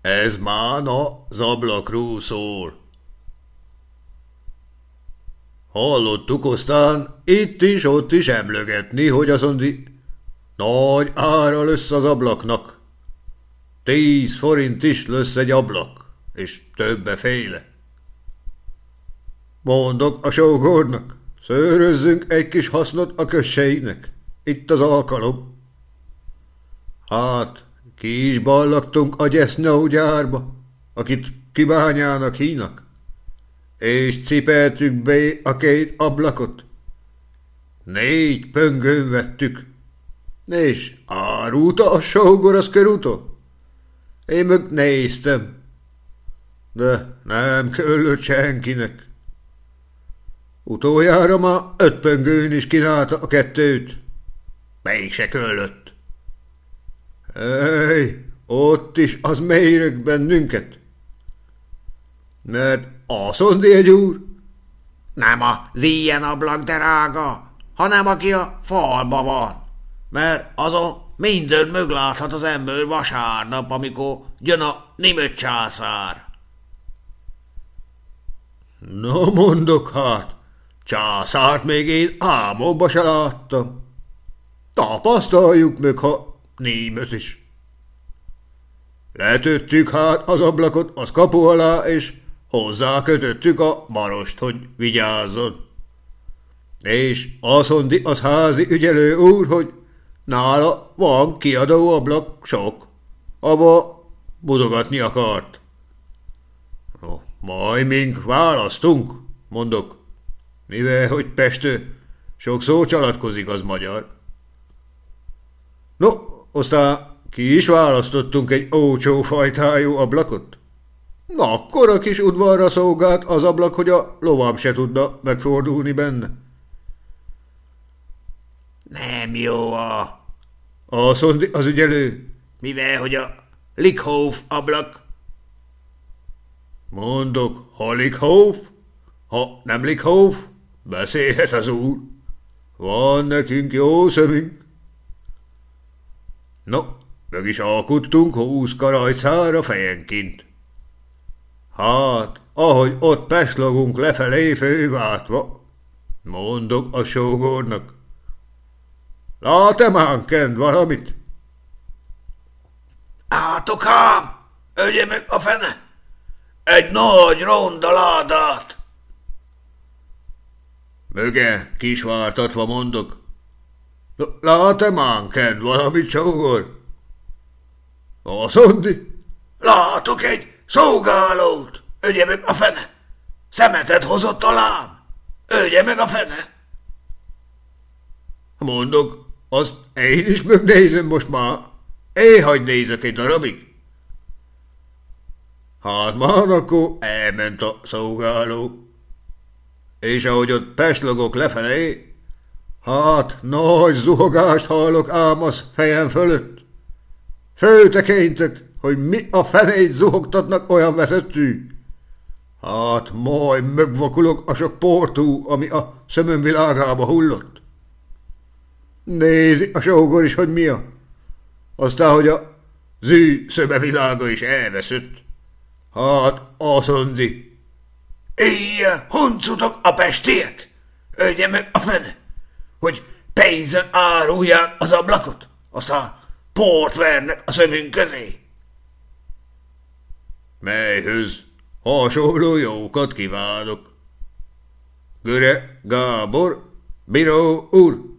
Ez már az ablakról szól. Hallottuk aztán itt is, ott is emlegetni, hogy azondi nagy ára lesz az ablaknak. 10 forint is lesz egy ablak, és többeféle. Mondok a sógornak, szőrözzünk egy kis hasznot a közseinek. Itt az alkalom. Hát, ki is ballagtunk a gyesznyau gyárba, akit kibányának hínak, és cipeltük be a 2 ablakot. 4 pöngön vettük, és árulta a sógor az körúton. Én meg néztem, de nem kellett senkinek. Utoljára már 5 pöngőn is kínálta a 2-t. Mégse kellett. Ej, ott is az méreg bennünket. Mert asszondi egy úr, Nem az ilyen ablak, drága, hanem aki a falba van. Mert azon minden megláthat az ember vasárnap, amikor jön a német császár. na mondok hát, császárt még én álmomba se láttam. Tapasztaljuk meg, ha német is. Letöttük hát az ablakot az kapu alá, és hozzá kötöttük a marost, hogy vigyázzon. És asszondi az házi ügyelő úr, hogy nála van kiadó ablak sok, ava mutogatni akart. No, majd mink választunk, mondok, mivel hogy Pestő sok szó csalatkozik az magyar. No, aztán ki is választottunk egy ócsó fajtájú ablakot. Akkora kis udvarra szolgált az ablak, hogy a lovam se tudna megfordulni benne. Nem jó Azt mondja az ügyelő. mivel hogy a Lickhoff ablak. Mondok, ha Lickhoff? Ha nem Lickhoff, beszélhet az úr. Van nekünk jó szemünk. No, meg is alkuttunk 20 karajcára fejenként. Hát, ahogy ott peslogunk lefelé főváltva, mondok a sógornak. Lát-e mánkend valamit? Átok ám, ögye meg a fene, egy nagy ronda ládát. Möge kisvártatva mondok. Lát-e mánkend valamit, sógor? Asszondi? Látok egy szolgálót, ögye meg a fene, szemetet hozott talán, ögye meg a fene. Mondok, azt én is megnézem most már. Én hagy nézek egy darabig. Hát már akkor elment a szolgáló. És ahogy ott peslogok lefelé, hát nagy zuhogást hallok ám az fejem fölött. Föltekintök, hogy mi a fenét zuhogtatnak olyan veszettű. Hát majd megvakulok a sok portú, ami a szemem világába hullott. Nézi a sógor is, hogy mi a. Aztán, hogy a zű szömevilága is elveszett. Hát azt mondja. Ilyen huncutok a pestiek, ögye meg a fene, hogy pénzen árulják az ablakot, aztán port vernek a szemünk közé. Melyhöz hasonló jókat kívánok. Göre Gábor, bíró úr.